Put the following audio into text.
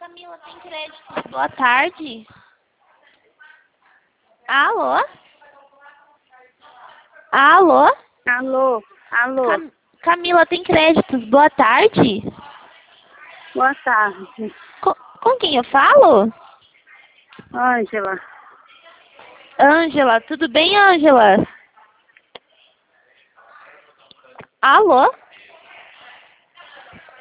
Camila, tem crédito? Boa tarde. Alô? Alô? Alô, alô, Camila, tem créditos? Boa tarde. boa tarde. Com quem eu falo? Ângela, Ângela, tudo bem, Ângela? Alô?